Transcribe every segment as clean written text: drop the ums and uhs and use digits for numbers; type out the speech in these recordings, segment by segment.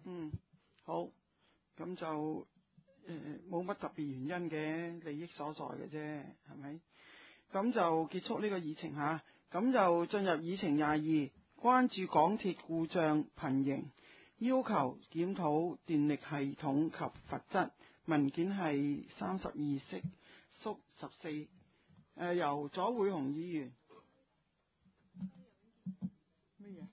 好，咁就冇乜特別原因嘅，利益所在嘅啫，係咪？咁就結束呢個議程吓，咁就進入議程22，關注港鐵故障頻仍，要求檢討電力系統及罰則，文件係32縮14，由左會雄議員咩嘢？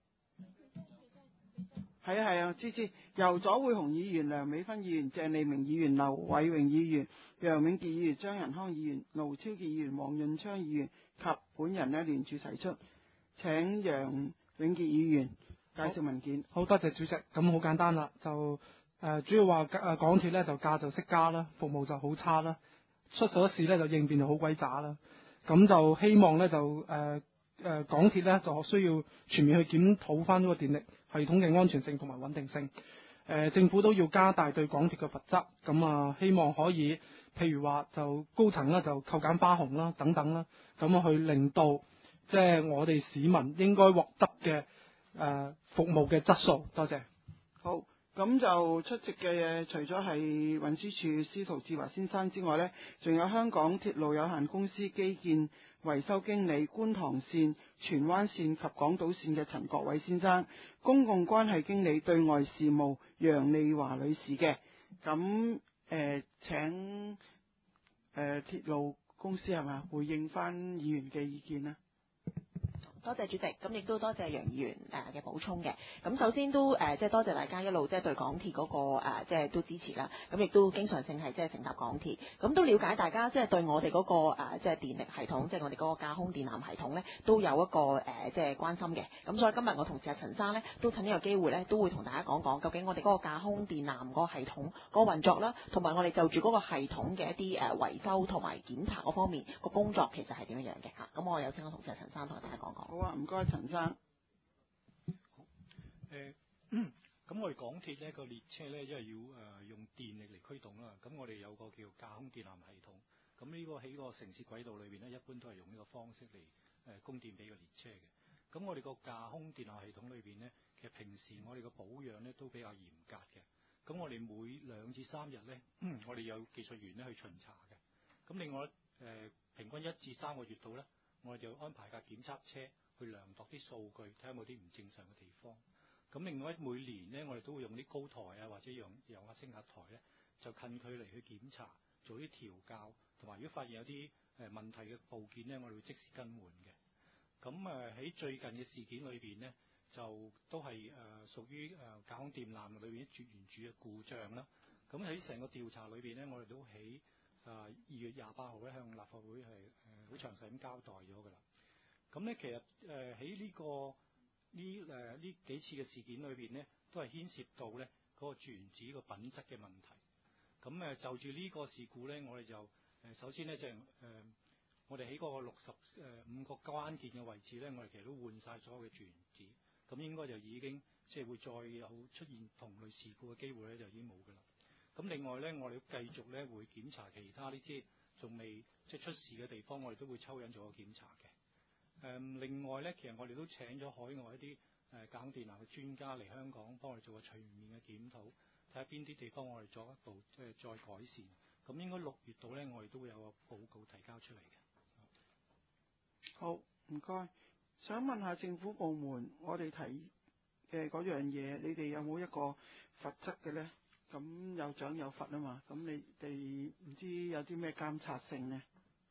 係啊，知由左會雄議員、梁美芬議員、鄭利明議員、劉偉榮議員、楊永傑議員、張仁康議員、盧超傑議員、黃潤昌議員及本人呢聯署提出，請楊永傑議員介紹文件。 好多謝主席。咁好簡單啦，就主要話港鐵呢就價就識加啦，服務就好差啦，出咗事呢就應變就好鬼渣啦。咁就希望呢就港鐵呢就需要全面去檢討翻呢個電力系統嘅安全性同埋穩定性。政府都要加大對港鐵嘅罰則。咁希望可以譬如話就高層啦就扣減花紅啦等等啦，咁去令到即係我哋市民應該獲得嘅服務嘅質素。多謝。 好，咁就出席嘅除咗係運輸署司徒志華先生之外呢，仲有香港鐵路有限公司基建維修經理、觀塘線、荃灣線及港島線嘅陳國偉先生，公共關係經理對外事務楊麗華女士嘅。咁請鐵路公司係咪回應翻議員嘅意見呢？ 多謝主席，咁亦都多謝楊議員嘅補充嘅。咁首先都即係多謝大家一路即係對港鐵嗰個即係都支持啦。咁亦都經常性係即係乘搭港鐵，咁都了解大家即係對我哋嗰個即係電力系統，即係我哋嗰個架空電纜系統咧，都有一個即係關心嘅。咁所以今日我同事阿陳生咧，都趁呢個機會咧，都會同大家講講究竟我哋嗰個架空電纜嗰個系統嗰個運作啦，同埋我哋就住嗰個系統嘅一啲維修同埋檢查嗰方面個工作其實係點樣樣嘅嚇。咁我有請我同事阿陳生同大家講講。 好啊，唔該，陳生。 好，咁我哋港鐵呢個列車呢，因為要用電力嚟驅動啦，咁我哋有個叫架空電纜系統，咁呢個喺個城市軌道裏邊呢，一般都係用呢個方式嚟供電俾個列車嘅。咁我哋個架空電纜系統裏邊呢，其實平時我哋個保養呢都比較嚴格嘅。咁我哋每2至3日呢，我哋有技術員呢去巡查嘅。咁另外平均1至3個月度呢，我哋就安排架檢測車去量度啲數據，睇下有冇啲唔正常嘅地方。咁另外每年呢，我哋都會用啲高台啊，或者用升壓台呢，就近距離去檢查，做啲調校，同埋如果發現有啲問題嘅部件呢，我哋會即時更換嘅。咁喺最近嘅事件裏邊呢，就都係屬於架空電纜裏邊絕緣柱嘅故障啦。咁喺成個調查裏邊呢，我哋都喺2月28號咧向立法會係好詳細咁交代咗㗎啦。咁咧其實喺呢幾次嘅事件裏邊呢，都係牽涉到咧嗰個絕緣子個品質嘅問題。咁就住呢個事故咧，我哋就首先咧就我哋喺嗰個65個關鍵嘅位置咧，我哋其實都換晒所有嘅絕緣子。咁應該就已經即係會再有出現同類事故嘅機會咧，就已經冇㗎啦。咁另外咧，我哋繼續咧會檢查其他呢啲仲未即係出事嘅地方，我哋都會抽樣做個檢查嘅。另外咧，其實我哋都請咗海外一啲架空電纜嘅專家嚟香港幫我哋做個全面嘅檢討，睇下邊啲地方我哋作一步即係再改善。咁應該6月度咧，我哋都會有個報告提交出嚟嘅。 好，唔該。想問下政府部門，我哋提嘅嗰樣嘢，你哋有冇一個罰則嘅咧？咁有獎有罰啊嘛，咁你哋唔知有啲咩監察性呢？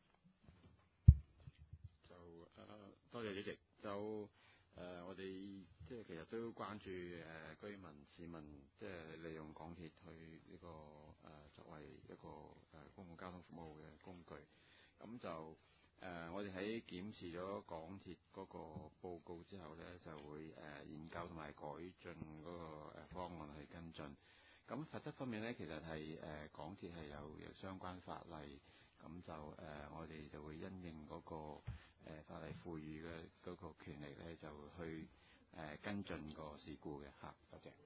多謝主席。我哋即係其實都關注居民市民即係利用港鐵去呢個作為一個公共交通服務嘅工具。咁就我哋喺檢視咗港鐵嗰個報告之後咧，就會研究同埋改進嗰個方案去跟進。咁罰則方面咧，其實係港鐵係有相關法例，咁就我哋就會因應嗰個法例賦予嘅嗰個權力咧，就去跟進個事故嘅嚇。多謝。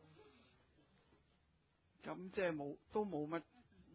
咁即係冇乜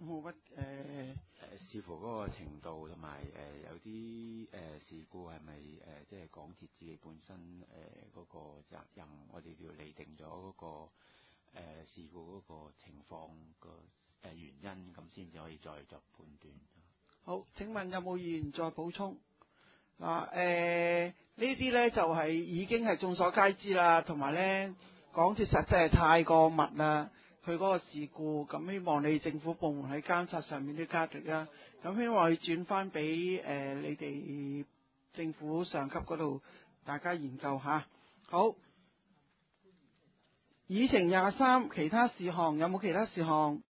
視乎嗰個程度同埋有啲事故係咪即係港鐵自己本身嗰個責任，我哋要釐定咗嗰個事故嗰個情況個原因，咁先至可以再作判斷。 好，請問有冇議員再補充？嗱，呢啲呢就係已經係眾所皆知啦，同埋呢港鐵實際係太過密啦，佢嗰個事故，咁希望你政府部門喺監察上面都加力啦。咁希望你轉翻俾你哋政府上級嗰度，大家研究下。好，議程23，其他事項有冇其他事項？